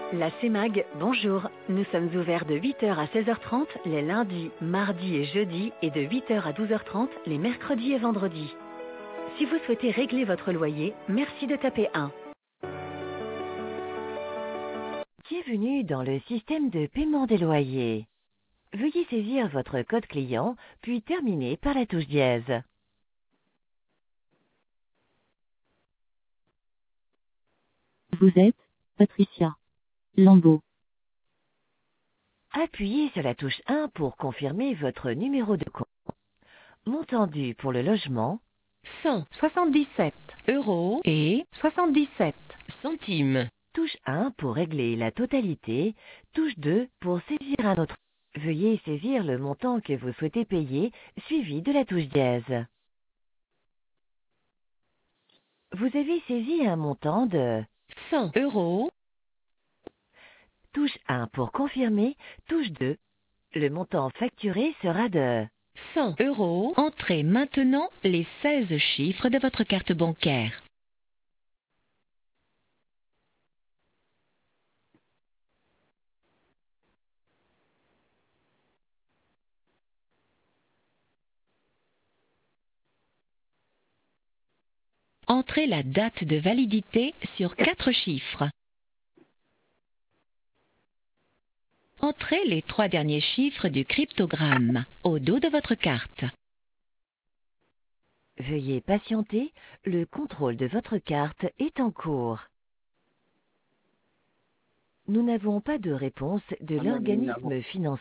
La CEMAG, bonjour. Nous sommes ouverts de 8 heures à 16h30 les lundis, mardis et jeudis et de 8 heures à 12h30 les mercredis et vendredis. Si vous souhaitez régler votre loyer, merci de taper 1. Bienvenue dans le système de paiement des loyers. Veuillez saisir votre code client, puis terminer par la touche dièse. Vous êtes Patricia Lambeau. Appuyez sur la touche 1 pour confirmer votre numéro de compte. Montant dû pour le logement, 177 euros et 77 centimes. touche 1 pour régler la totalité, touche 2 pour saisir un autre. Veuillez saisir le montant que vous souhaitez payer, suivi de la touche dièse. Vous avez saisi un montant de 100 euros. touche 1 pour confirmer, touche 2. Le montant facturé sera de 100 euros. Entrez maintenant les 16 chiffres de votre carte bancaire. Entrez la date de validité sur 4 chiffres. Entrez les 3 derniers chiffres du cryptogramme au dos de votre carte. Veuillez patienter, le contrôle de votre carte est en cours. Nous n'avons pas de réponse de l'organisme financier.